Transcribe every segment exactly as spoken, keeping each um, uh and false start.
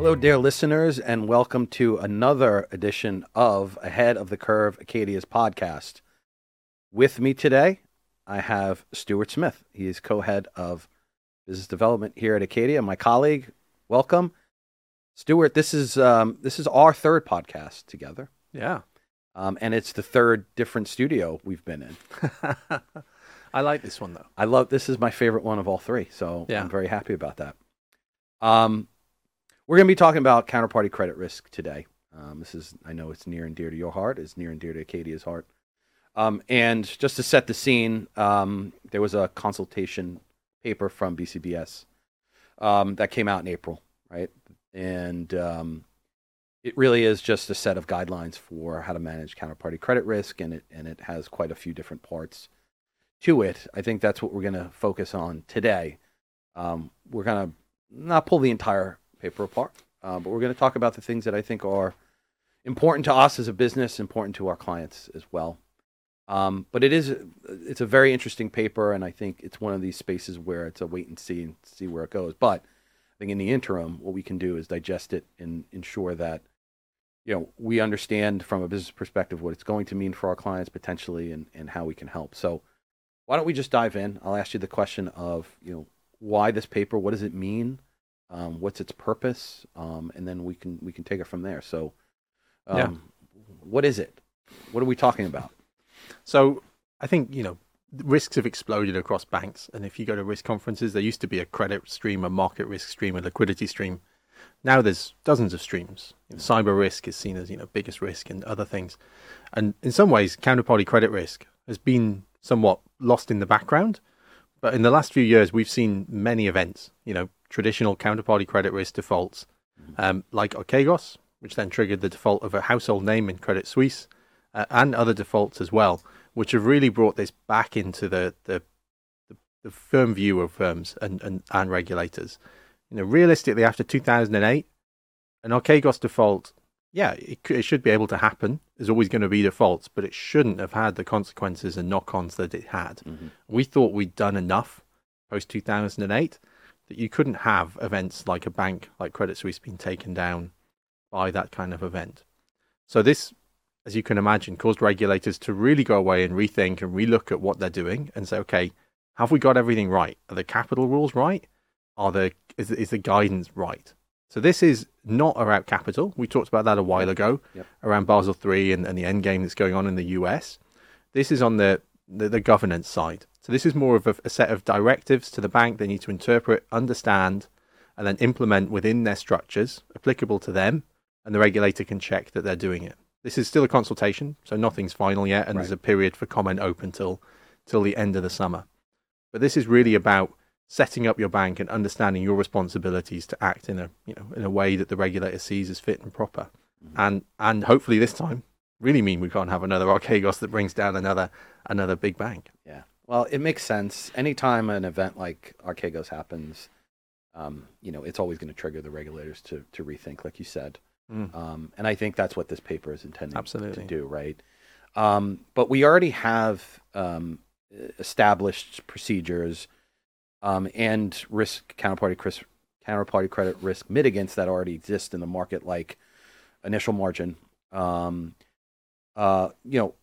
Hello, dear listeners, and welcome to another edition of Ahead of the Curve, Acadia's podcast. With me today, I have Stuart Smith. He is co-head of business development here at Acadia. My colleague, welcome. Stuart, this is um, this is our third podcast together. Yeah. Um, and it's the third different studio we've been in. I like this one, though. I love, this is my favorite one of all three, so yeah. I'm very happy about that. Um. We're going to be talking about counterparty credit risk today. Um, this is, I know it's near and dear to your heart. It's near and dear to Acadia's heart. Um, and just to set the scene, um, there was a consultation paper from B C B S um, that came out in April, right? And um, it really is just a set of guidelines for how to manage counterparty credit risk, and it and it has quite a few different parts to it. I think that's what we're going to focus on today. Um, we're going to not pull the entire paper apart, uh, but we're going to talk about the things that I think are important to us as a business, important to our clients as well. Um, but it is, it's a very interesting paper, and I think it's one of these spaces where it's a wait and see and see where it goes. But I think in the interim, what we can do is digest it and ensure that, you know, we understand from a business perspective what it's going to mean for our clients potentially, and, and how we can help. So why don't we just dive in? I'll ask you the question of, you know, why this paper? What does it mean? Um, what's its purpose, um, and then we can we can take it from there. So, um, yeah. what is it? What are we talking about? So, I think you know risks have exploded across banks, and if you go to risk conferences, there used to be a credit stream, a market risk stream, a liquidity stream. Now there's dozens of streams. You know, cyber risk is seen as you know biggest risk, and other things. And in some ways, counterparty credit risk has been somewhat lost in the background. But in the last few years, we've seen many events. You know. Traditional counterparty credit risk defaults, um, like Archegos, which then triggered the default of a household name in Credit Suisse, uh, and other defaults as well, which have really brought this back into the the, the, the firm view of firms and, and, and regulators. You know, realistically, after two thousand eight, an Archegos default, yeah, it, it should be able to happen. There's always going to be defaults, but it shouldn't have had the consequences and knock-ons that it had. Mm-hmm. We thought we'd done enough post two thousand eight. That you couldn't have events like a bank like Credit Suisse being taken down by that kind of event. So this, as you can imagine, caused regulators to really go away and rethink and relook at what they're doing and say, okay, have we got everything right? Are the capital rules right? Are the is, is the guidance right? So this is not around capital. We talked about that a while ago, yep. around Basel three and, and the end game that's going on in the U S. This is on the, the, the governance side. So this is more of a, a set of directives to the bank they need to interpret, understand, and then implement within their structures, applicable to them, and the regulator can check that they're doing it. This is still a consultation, so nothing's final yet, and right. There's a period for comment open till till the end of the summer. But this is really about setting up your bank and understanding your responsibilities to act in a you know in a way that the regulator sees as fit and proper, mm-hmm. and and hopefully this time really mean we can't have another Archegos that brings down another another big bank. Yeah. Well, it makes sense. Anytime an event like Archegos happens, um, you know, it's always going to trigger the regulators to to rethink, like you said. Mm. Um, and I think that's what this paper is intending Absolutely. to do, right? Um, but we already have um, established procedures um, and risk counterparty risk, counterparty credit risk mitigants that already exist in the market, like initial margin. Um, uh, you know.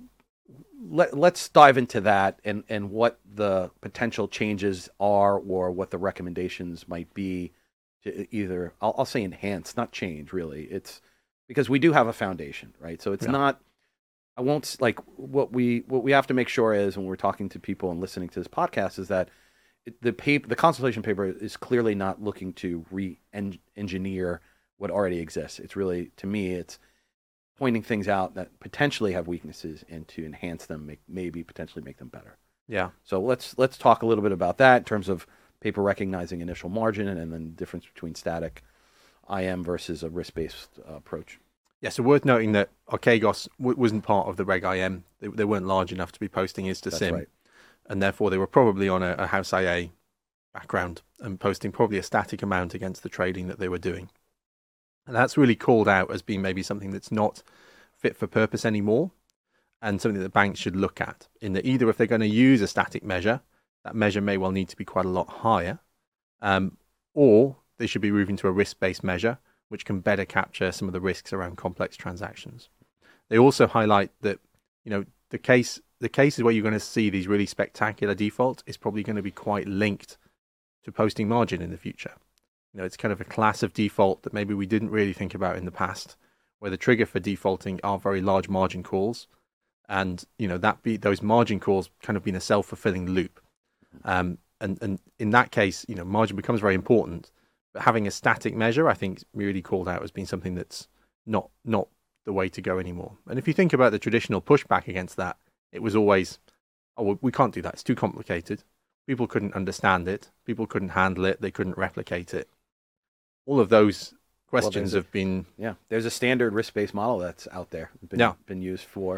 Let, let's dive into that and, and what the potential changes are, or what the recommendations might be to either, I'll, I'll say enhance, not change really. It's because we do have a foundation, right? So it's yeah. not, I won't like what we, what we have to make sure is when we're talking to people and listening to this podcast is that it, the paper, the consultation paper is clearly not looking to re-engineer what already exists. It's really, to me, it's pointing things out that potentially have weaknesses and to enhance them, make, maybe potentially make them better. Yeah. So let's let's talk a little bit about that in terms of paper recognizing initial margin and, and then the difference between static I M versus a risk-based uh, approach. Yeah, so worth noting that Archegos w- wasn't part of the Reg I M. They, they weren't large enough to be posting IS to That's SIM. Right. And therefore they were probably on a, a House I A background and posting probably a static amount against the trading that they were doing. And that's really called out as being maybe something that's not fit for purpose anymore, and something that banks should look at. In that either if they're going to use a static measure, that measure may well need to be quite a lot higher, um, or they should be moving to a risk-based measure, which can better capture some of the risks around complex transactions. They also highlight that, you know, the case the cases where you're going to see these really spectacular defaults is probably going to be quite linked to posting margin in the future. You know, it's kind of a class of default that maybe we didn't really think about in the past, where the trigger for defaulting are very large margin calls, and you know that be those margin calls kind of being a self-fulfilling loop. Um, and and in that case, you know, margin becomes very important. But having a static measure, I think, really called out as being something that's not not the way to go anymore. And if you think about the traditional pushback against that, it was always, oh, well, we can't do that. It's too complicated. People couldn't understand it. People couldn't handle it. They couldn't replicate it. All of those questions well, have a, been... Yeah, there's a standard risk-based model that's out there. Been, yeah. been used for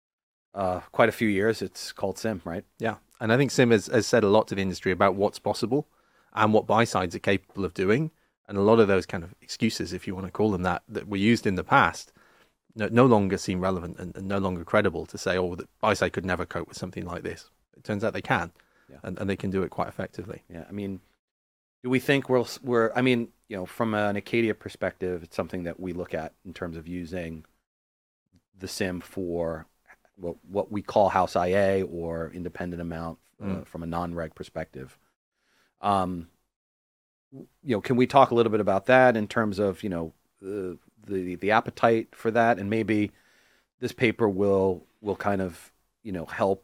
uh, quite a few years. It's called S I M, right? Yeah, and I think S I M has, has said a lot to the industry about what's possible and what buy sides are capable of doing. And a lot of those kind of excuses, if you want to call them that, that were used in the past, no, no longer seem relevant and, and no longer credible to say, oh, the buy side could never cope with something like this. It turns out they can, yeah. and, and they can do it quite effectively. Yeah, I mean, do we think we're, we're, I mean, you know, from an Acadia perspective, it's something that we look at in terms of using the S I M for what, what we call house I A or independent amount mm. uh, from a non-reg perspective. Um, you know, can we talk a little bit about that in terms of, you know, the the the appetite for that, and maybe this paper will will kind of, you know, help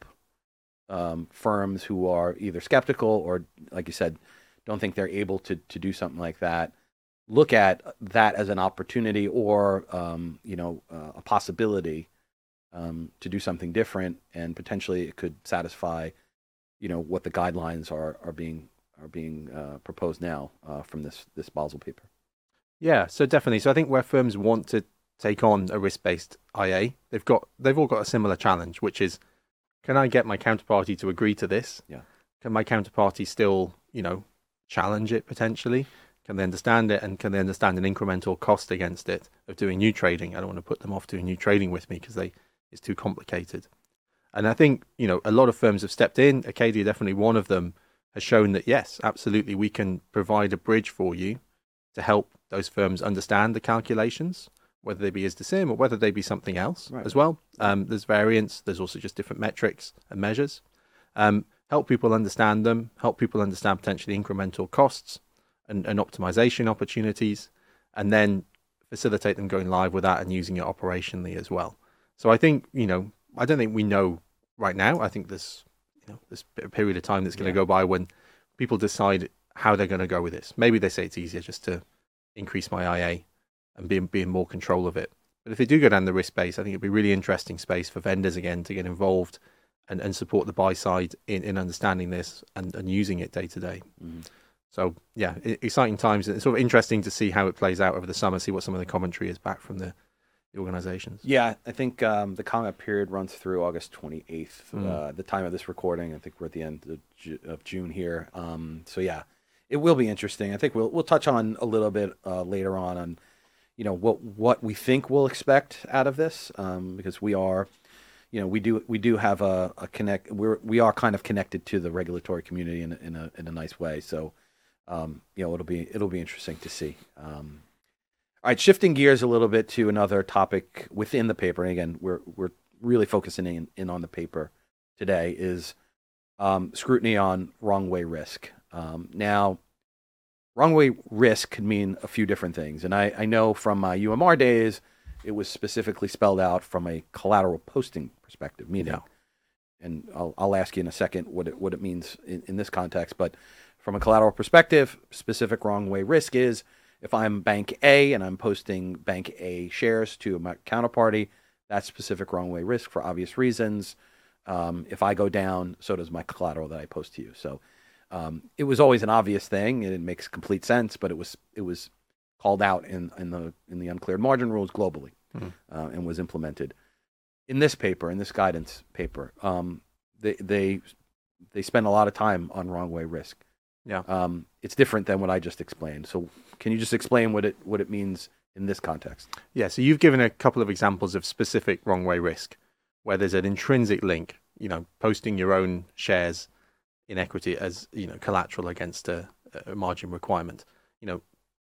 um, firms who are either skeptical or, like you said, don't think they're able to to do something like that, look at that as an opportunity or um, you know uh, a possibility um, to do something different, and potentially it could satisfy, you know, what the guidelines are are being are being uh, proposed now uh, from this this Basel paper. Yeah, so definitely. So I think where firms want to take on a risk-based I A, they've got they've all got a similar challenge, which is, can I get my counterparty to agree to this? Yeah. Can my counterparty still, you know, challenge it potentially? Can they understand it, and can they understand an incremental cost against it of doing new trading? I don't want to put them off doing new trading with me because they it's too complicated. And I think, you know, a lot of firms have stepped in. Acadia, definitely one of them, has shown that yes, absolutely, we can provide a bridge for you to help those firms understand the calculations, whether they be as the S I M or whether they be something else right. as well. Um, there's variance. There's also just different metrics and measures. Um, help people understand them, help people understand potentially incremental costs and, and optimization opportunities, and then facilitate them going live with that and using it operationally as well. So I think, you know, I don't think we know right now. I think there's, you know, there's a period of time that's going to yeah. go by when people decide how they're going to go with this. Maybe they say it's easier just to increase my I A and be, be in more control of it. But if they do go down the risk space, I think it'd be a really interesting space for vendors again to get involved and, and support the buy side in, in understanding this and, and using it day to day. Mm-hmm. So yeah, exciting times. It's sort of interesting to see how it plays out over the summer, see what some of the commentary is back from the, the organizations. Yeah, I think um, the comment period runs through August twenty-eighth. Mm. Uh, the time of this recording, I think we're at the end of, Ju- of June here. Um, so yeah, it will be interesting. I think we'll we'll touch on a little bit uh, later on on, you know, what what we think we'll expect out of this, um, because we are, you know, we do we do have a, a connect. We're we are kind of connected to the regulatory community in a, in a in a nice way. So, um, you know, it'll be it'll be interesting to see. Um, all right, shifting gears a little bit to another topic within the paper, and again, we're we're really focusing in, in on the paper today, is um, scrutiny on wrong way risk. Um, now, wrong way risk could mean a few different things. And I, I know from my U M R days, it was specifically spelled out from a collateral posting perspective, meaning, yeah. and I'll, I'll ask you in a second what it, what it means in, in this context, but from a collateral perspective, specific wrong way risk is if I'm Bank A and I'm posting Bank A shares to my counterparty, that's specific wrong way risk for obvious reasons. Um, if I go down, so does my collateral that I post to you. So Um, it was always an obvious thing, and it makes complete sense. But it was it was called out in, in the in the uncleared margin rules globally, mm-hmm. uh, and was implemented in this paper, in this guidance paper. Um, they they they spend a lot of time on wrong way risk. Yeah, um, it's different than what I just explained. So, can you just explain what it what it means in this context? Yeah. So you've given a couple of examples of specific wrong way risk, where there's an intrinsic link. You know, posting your own shares in equity as, you know, collateral against a, a margin requirement. You know,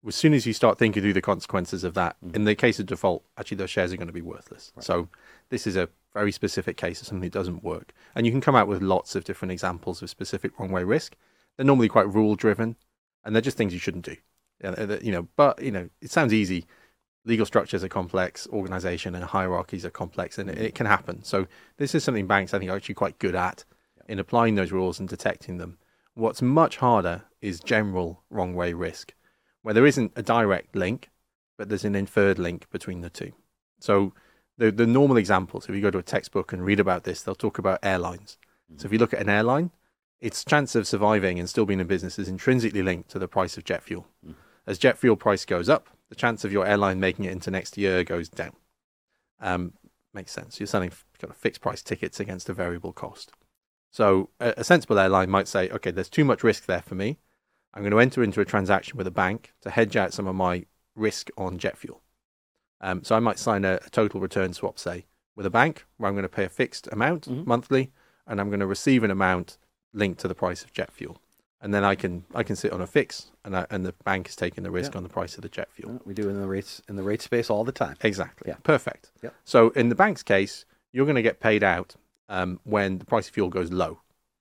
as soon as you start thinking through the consequences of that, Mm. in the case of default, actually those shares are going to be worthless. Right. So this is a very specific case of something that doesn't work. And you can come out with lots of different examples of specific wrong way risk. They're normally quite rule driven, and they're just things you shouldn't do. Yeah, you know, but you know, it sounds easy. Legal structures are complex, organization and hierarchies are complex, and it, it can happen. So this is something banks, I think, are actually quite good at in applying those rules and detecting them. What's much harder is general wrong way risk, where there isn't a direct link, but there's an inferred link between the two. So the the normal examples, if you go to a textbook and read about this, they'll talk about airlines. Mm-hmm. So if you look at an airline, its chance of surviving and still being in business is intrinsically linked to the price of jet fuel. Mm-hmm. As jet fuel price goes up, the chance of your airline making it into next year goes down. Um, makes sense. You're selling kind of fixed price tickets against a variable cost. So a, a sensible airline might say, okay, there's too much risk there for me. I'm going to enter into a transaction with a bank to hedge out some of my risk on jet fuel. Um, so I might sign a, a total return swap, say, with a bank where I'm going to pay a fixed amount mm-hmm. monthly, and I'm going to receive an amount linked to the price of jet fuel. And then I can I can sit on a fix, and I, and the bank is taking the risk yeah. on the price of the jet fuel. Yeah, we do in the rates in the rate space all the time. Exactly. Yeah. Perfect. Yeah. So in the bank's case, you're going to get paid out um, when the price of fuel goes low,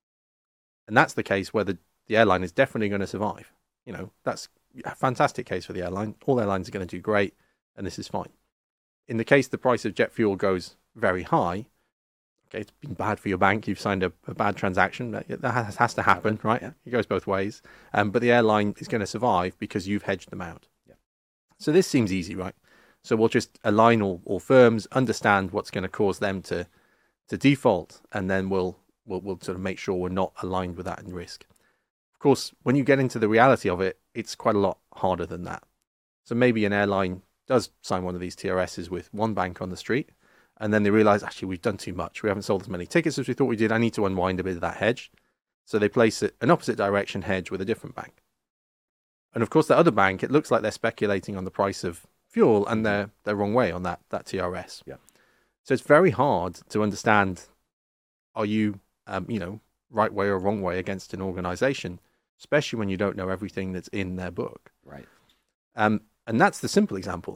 and that's the case where the, the airline is definitely going to survive. You know, that's a fantastic case for the airline. All airlines are going to do great, and this is fine. In the case the price of jet fuel goes very high, okay, it's been bad for your bank. You've signed a, a bad transaction. That, that has, has to happen, right? Yeah. It goes both ways. Um, but the airline is going to survive because you've hedged them out. Yeah. So this seems easy, right? So we'll just align all, all firms, understand what's going to cause them to to default, and then we'll, we'll we'll sort of make sure we're not aligned with that in risk. Of course, when you get into the reality of it, it's quite a lot harder than that. So maybe an airline does sign one of these T R Ss with one bank on the street, and then they realize, actually, we've done too much. We haven't sold as many tickets as we thought we did. I need to unwind a bit of that hedge. So they place it, an opposite direction hedge with a different bank. And of course, the other bank, it looks like they're speculating on the price of fuel, and they're they're wrong way on that, that T R S. Yeah. So it's very hard to understand, are you, um, you know, right way or wrong way against an organization, especially when you don't know everything that's in their book. Right. Um, and that's the simple example.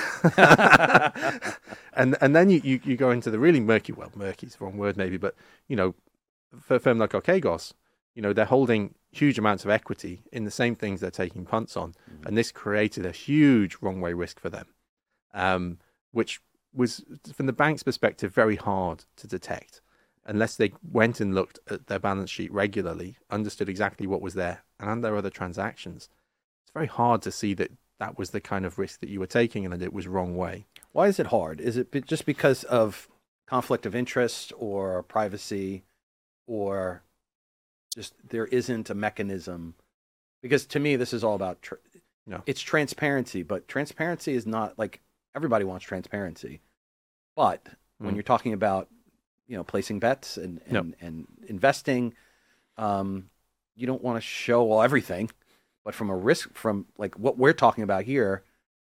and and then you, you, you go into the really murky, well, murky is the wrong word maybe, but, you know, for a firm like Archegos, you know, they're holding huge amounts of equity in the same things they're taking punts on. Mm-hmm. And this created a huge wrong way risk for them, um, which was, from the bank's perspective, very hard to detect unless they went and looked at their balance sheet regularly, understood exactly what was there and their other transactions. It's very hard to see that that was the kind of risk that you were taking and that it was wrong way. Why is it hard? Is it just because of conflict of interest or privacy, or just there isn't a mechanism? Because to me, this is all about, tr- no. it's transparency, but transparency is not like, everybody wants transparency. But mm. when you're talking about, you know, placing bets and, and, no. and investing, um, you don't want to show all everything. But from a risk, from like what we're talking about here,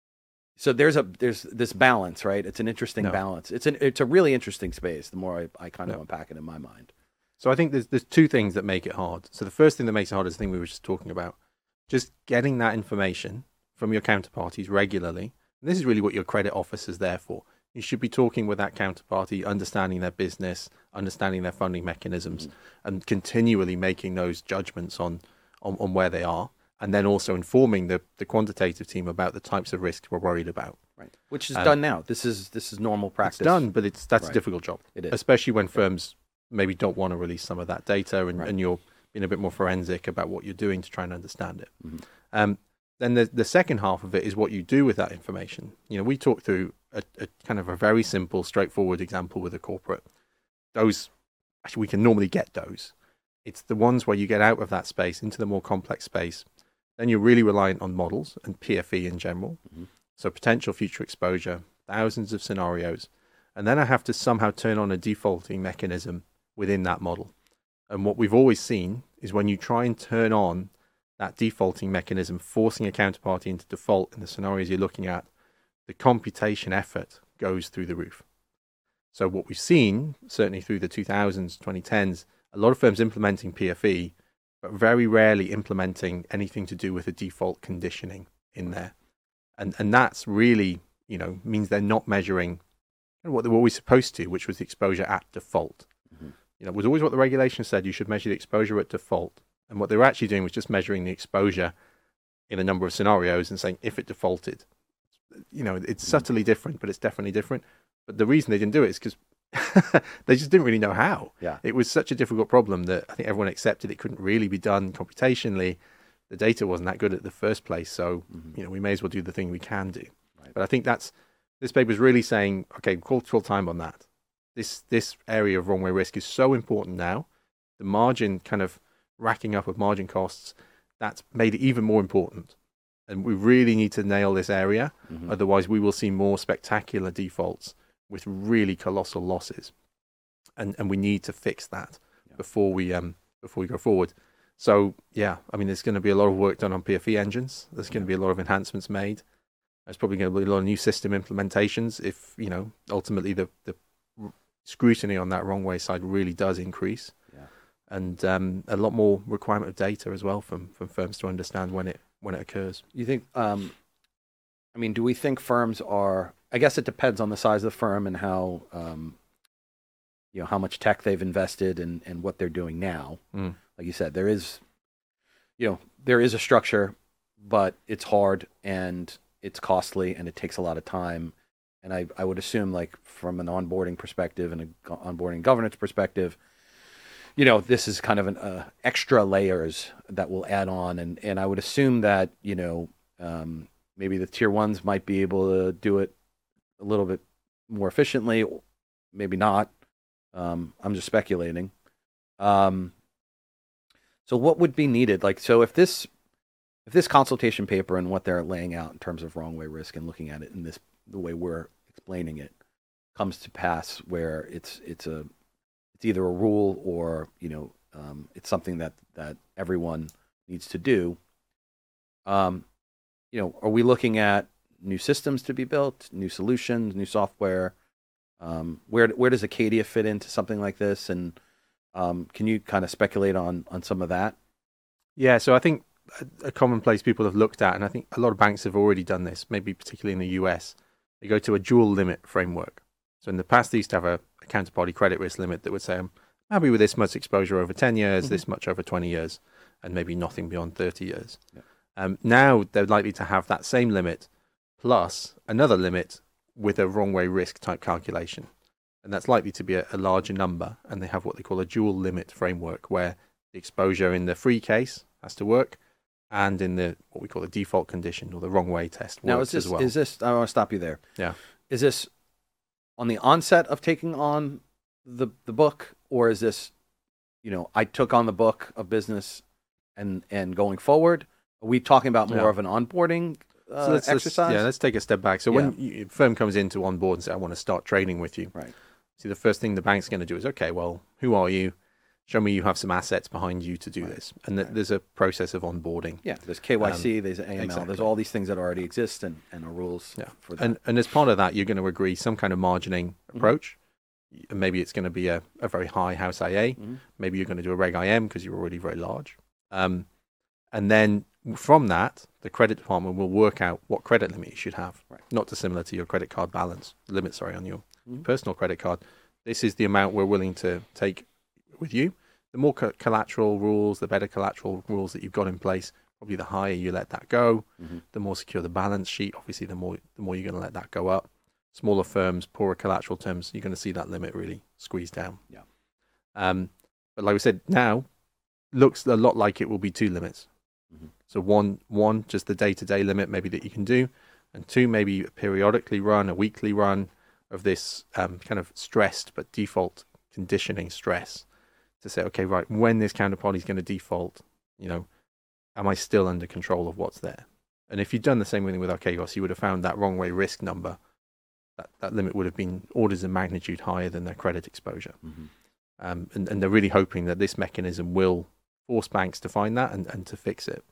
so there's a there's this balance, right? It's an interesting no. balance. It's an it's a really interesting space. The more I, I kind of no. unpack it in my mind. So I think there's there's two things that make it hard. So the first thing that makes it hard is the thing we were just talking about, just getting that information from your counterparties regularly. And this is really what your credit officer's there for. You should be talking with that counterparty, understanding their business, understanding their funding mechanisms, mm-hmm. and continually making those judgments on on, on where they are. And then also informing the, the quantitative team about the types of risks we're worried about. Right. Which is um, done now. This is this is normal practice. It's done, but it's that's right. a difficult job. It is. Especially when firms maybe don't want to release some of that data, and, right. and you're being a bit more forensic about what you're doing to try and understand it. Mm-hmm. Um, then the, the second half of it is what you do with that information. You know, we talked through a, a kind of a very simple, straightforward example with a corporate. Those, actually, we can normally get those. It's the ones where you get out of that space into the more complex space. Then you're really reliant on models and P F E in general. Mm-hmm. So potential future exposure, thousands of scenarios. And then I have to somehow turn on a defaulting mechanism within that model. And what we've always seen is when you try and turn on that defaulting mechanism, forcing a counterparty into default in the scenarios you're looking at, the computation effort goes through the roof. So what we've seen, certainly through the two thousands, twenty tens, a lot of firms implementing P F E, but very rarely implementing anything to do with a default conditioning in there, and and that's really, you know, means they're not measuring what they were always supposed to, which was the exposure at default. Mm-hmm. You know, it was always what the regulation said. You should measure the exposure at default, and what they were actually doing was just measuring the exposure in a number of scenarios and saying if it defaulted. You know, it's mm-hmm. subtly different, but it's definitely different. But the reason they didn't do it is because they just didn't really know how. Yeah. It was such a difficult problem that I think everyone accepted it couldn't really be done computationally. The data wasn't that good at the first place, so mm-hmm. you know, we may as well do the thing we can do. Right. But I think that's this paper is really saying, okay, call full time on that. This this area of wrong way risk is so important now. The margin kind of racking up of margin costs, that's made it even more important. And we really need to nail this area. Mm-hmm. Otherwise, we will see more spectacular defaults with really colossal losses. And and we need to fix that yeah. before we um before we go forward. So yeah, I mean, there's going to be a lot of work done on P F E engines. There's going to be a lot of enhancements made. There's probably going to be a lot of new system implementations if, you know, ultimately the, the scrutiny on that wrong way side really does increase. Yeah. And um, a lot more requirement of data as well from, from firms to understand when it when it occurs. You think, um, I mean, do we think firms are, I guess it depends on the size of the firm and how, um, you know, how much tech they've invested and, and what they're doing now. Mm. Like you said, there is, you know, there is a structure, but it's hard and it's costly and it takes a lot of time. And I, I would assume, like, from an onboarding perspective and an onboarding governance perspective, you know, this is kind of an uh, extra layers that will add on. And, and I would assume that, you know, um, maybe the tier ones might be able to do it a little bit more efficiently, maybe not. Um, I'm just speculating. Um, so what would be needed? Like, so if this, if this consultation paper and what they're laying out in terms of wrong way risk and looking at it in this, the way we're explaining it, comes to pass where it's, it's a, it's either a rule or, you know, um, it's something that, that everyone needs to do. Um, you know, are we looking at new systems to be built, new solutions, new software? Um, where where does Acadia fit into something like this? And um, can you kind of speculate on on some of that? Yeah, so I think a, a common place people have looked at, and I think a lot of banks have already done this, maybe particularly in the U S, they go to a dual limit framework. So in the past, they used to have a, a counterparty credit risk limit that would say, I'm happy with this much exposure over ten years, mm-hmm. this much over twenty years, and maybe nothing beyond thirty years. Yeah. Um, now they're likely to have that same limit plus another limit with a wrong way risk type calculation. And that's likely to be a, a larger number. And they have what they call a dual limit framework where the exposure in the free case has to work and in the what we call the default condition or the wrong way test works now, is this, as well. Is this, I want to stop you there. Yeah. Is this on the onset of taking on the the book, or is this, you know, I took on the book of business and, and going forward? Are we talking about more yeah. of an onboarding Uh, so let's, exercise? Let's, yeah, let's take a step back. So yeah. when you, a firm comes into on board and says, I want to start trading with you. Right. See, the first thing the bank's going to do is, okay, well, who are you? Show me you have some assets behind you to do right. this. And th- right. there's a process of onboarding. Yeah, there's K Y C, um, there's A M L, exactly. there's all these things that already exist and, and are rules yeah. for that. And, and as part of that, you're going to agree some kind of margining approach. Mm-hmm. Maybe it's going to be a, a very high house I A. Mm-hmm. Maybe you're going to do a Reg I M because you're already very large. Um, and then from that, the credit department will work out what credit limit you should have, right. not dissimilar to your credit card balance limit, sorry, on your mm-hmm. personal credit card. This is the amount we're willing to take with you. The more co- collateral rules, the better collateral rules that you've got in place, probably the higher you let that go, mm-hmm. the more secure the balance sheet, obviously the more the more you're going to let that go up. Smaller firms, poorer collateral terms, you're going to see that limit really squeeze down. Yeah. Um, but like we said, now looks a lot like it will be two limits. Mm-hmm. So one, one, just the day-to-day limit maybe that you can do, and two, maybe a periodically run, a weekly run of this um, kind of stressed but default conditioning stress to say, okay, right, when this counterparty is going to default, you know, am I still under control of what's there? And if you'd done the same thing with Archegos, you would have found that wrong way risk number. That, that limit would have been orders of magnitude higher than their credit exposure. Mm-hmm. Um, and, and they're really hoping that this mechanism will force banks to find that and, and to fix it.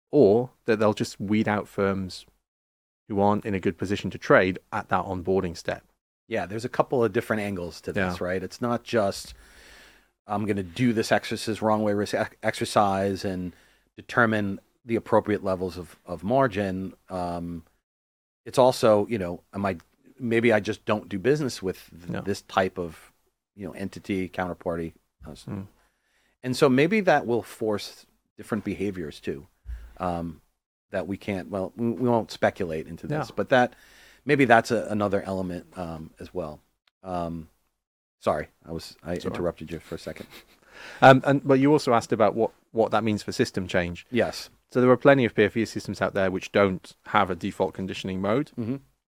Or that they'll just weed out firms who aren't in a good position to trade at that onboarding step. Yeah, there's a couple of different angles to this, yeah. right? It's not just, I'm going to do this exercise, wrong way risk exercise and determine the appropriate levels of, of margin. Um, it's also, you know, am I maybe I just don't do business with th- No. this type of, you know, entity, counterparty. Uh, Mm. And so maybe that will force different behaviors too. Um, that we can't, well, we, we won't speculate into this, No. but that maybe that's a, another element um, as well. Um, sorry, I was I It's all right. interrupted you for a second. Um, and but you also asked about what, what that means for system change. Yes. So there are plenty of P F E systems out there which don't have a default conditioning mode. Mm-hmm.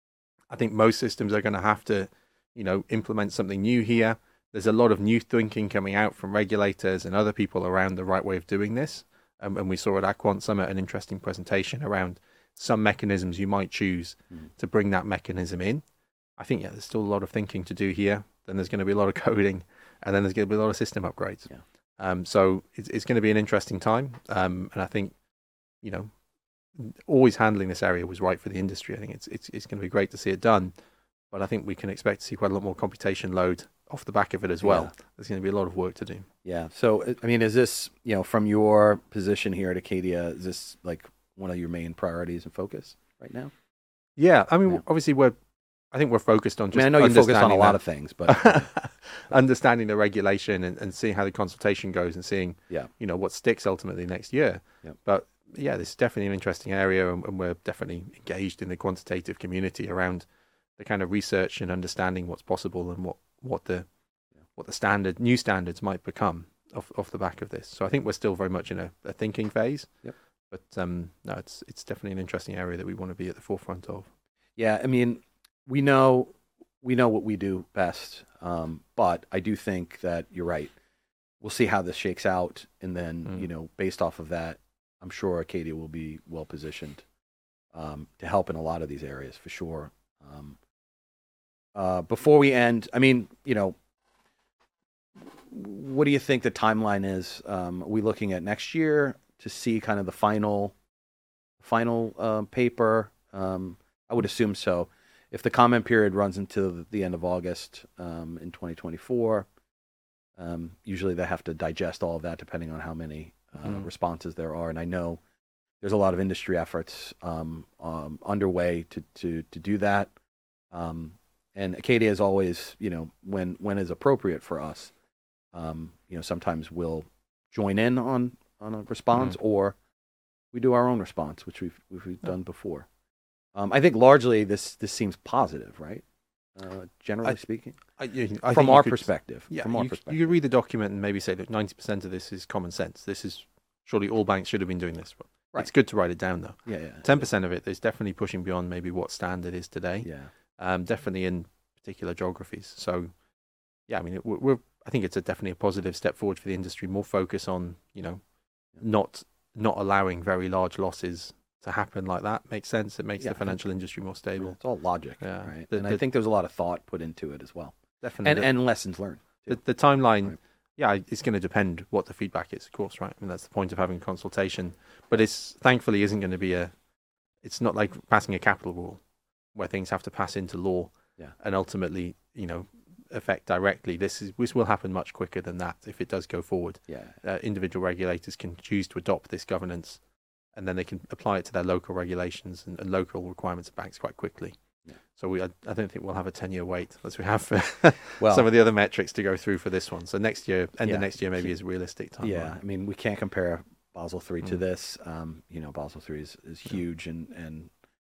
I think most systems are going to have to, you know, implement something new here. There's a lot of new thinking coming out from regulators and other people around the right way of doing this. Um, and we saw at Aquant Summit an interesting presentation around some mechanisms you might choose Mm. to bring that mechanism in. I think, yeah, there's still a lot of thinking to do here. Then there's going to be a lot of coding, and then there's going to be a lot of system upgrades. Yeah. Um, so it's, it's going to be an interesting time. Um, and I think, you know, always handling this area was right for the industry. I think it's it's it's going to be great to see it done. But I think we can expect to see quite a lot more computation load off the back of it as well. Yeah. There's going to be a lot of work to do. Yeah. So, I mean, is this, you know, from your position here at Acadia, is this like one of your main priorities and focus right now? Yeah, I mean, Yeah. obviously we're, I think we're focused on I just mean, I know you focus on a understanding lot that- of things, but understanding the regulation and, and seeing how the consultation goes and seeing, Yeah. you know, what sticks ultimately next year. Yep. But yeah, this is definitely an interesting area, and, and we're definitely engaged in the quantitative community around the kind of research and understanding what's possible and what, what the Yeah. what the standard new standards might become off off the back of this. So I think we're still very much in a, a thinking phase. Yep. But um, no, it's it's definitely an interesting area that we want to be at the forefront of. yeah, I mean, we know we know what we do best, um, but I do think that you're right. We'll see how this shakes out, and then Mm. you know, based off of that, I'm sure Acadia will be well positioned um, to help in a lot of these areas for sure. Um, uh, before we end, I mean, you know, what do you think the timeline is? Um, are we looking at next year to see kind of the final, final uh, paper? Um, I would assume so. If the comment period runs until the end of August um, in twenty twenty-four, um, usually they have to digest all of that depending on how many uh, Mhm. responses there are. And I know there's a lot of industry efforts um, um, underway to, to, to do that. Um, and Acadia is always, you know, when, when is appropriate for us, um, you know, sometimes we'll join in on, on a response or we do our own response, which we've, which we've Yeah. done before. Um, I think largely this, this seems positive, right? Uh, generally I- speaking, I, you- I from think you our could- perspective, Yeah, from our you, perspective. you could read the document and maybe say that ninety percent of this is common sense. This is surely all banks should have been doing this. But Right. It's good to write it down though. yeah, yeah, Ten percent of it is definitely pushing beyond maybe what standard is today. yeah, Um, definitely in particular geographies. So, yeah, I mean, it, we're, we're I think it's a definitely a positive step forward for the industry. More focus on you know, Yeah. not not allowing very large losses to happen like that. Makes sense. It makes Yeah. the financial industry more stable. It's all logic, Yeah. right? The- and I the- think there's a lot of thought put into it as well, Definitely. and the, and lessons learned. the, too. the timeline. Right. Yeah, it's going to depend what the feedback is, of course, right? I mean, that's the point of having consultation. But it's thankfully isn't going to be a. It's not like passing a capital rule, where things have to pass into law, Yeah. and ultimately, you know, affect directly. This is this will happen much quicker than that if it does go forward. Yeah, Uh, individual regulators can choose to adopt this governance, and then they can apply it to their local regulations and, and local requirements of banks quite quickly. Yeah. So we, I, I don't think we'll have a ten-year wait as we have for well, some of the other metrics to go through for this one. So next year, end Yeah. of next year, maybe is a realistic time. yeah. I mean, we can't compare Basel three to Mm. this. Um, you know, Basel three is, is Yeah. huge, and and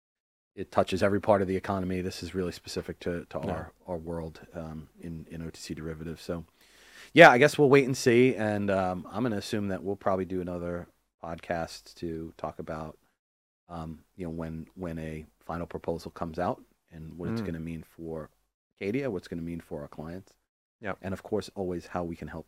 it touches every part of the economy. This is really specific to to Yeah. our our world um, in in O T C derivatives. So, yeah, I guess we'll wait and see. And um, I'm going to assume that we'll probably do another podcast to talk about, um, you know, when when a final proposal comes out and what it's Mm. going to mean for Acadia, what's going to mean for our clients. Yep. And of course, always how we can help.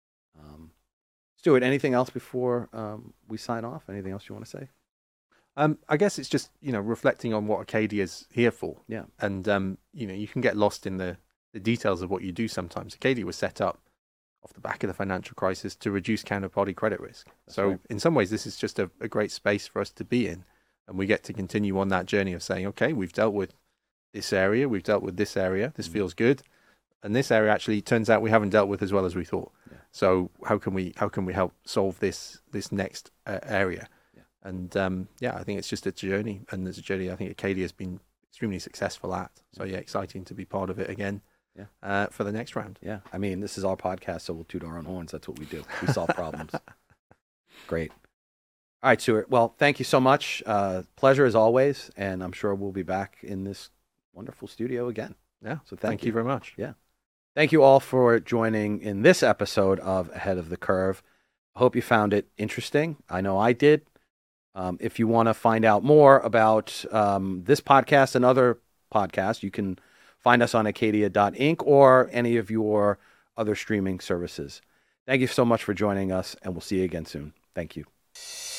Um, Stuart, anything else before um, we sign off? Anything else you want to say? Um, I guess it's just you know reflecting on what Acadia's here for. Yeah. And um, you know you can get lost in the, the details of what you do sometimes. Acadia was set up off the back of the financial crisis to reduce counterparty credit risk. That's so right. in some ways, this is just a, a great space for us to be in, and we get to continue on that journey of saying, okay, we've dealt with this area, we've dealt with this area, this Mhm. feels good, and this area actually turns out we haven't dealt with as well as we thought. Yeah. So how can we how can we help solve this this next uh, area? Yeah. And um, yeah, I think it's just a journey, and there's a journey I think Acadia has been extremely successful at. So yeah, exciting to be part of it again. Yeah. Uh, for the next round. Yeah. I mean, this is our podcast, so we'll toot our own horns. That's what we do. We solve problems. Great. All right, Stuart. Well, thank you so much. Uh, pleasure as always, and I'm sure we'll be back in this wonderful studio again. Yeah. So thank, thank you. you very much. Yeah. Thank you all for joining in this episode of Ahead of the Curve. I hope you found it interesting. I know I did. Um, if you want to find out more about um, this podcast and other podcasts, you can find us on acadia dot inc or any of your other streaming services. Thank you so much for joining us, and we'll see you again soon. Thank you.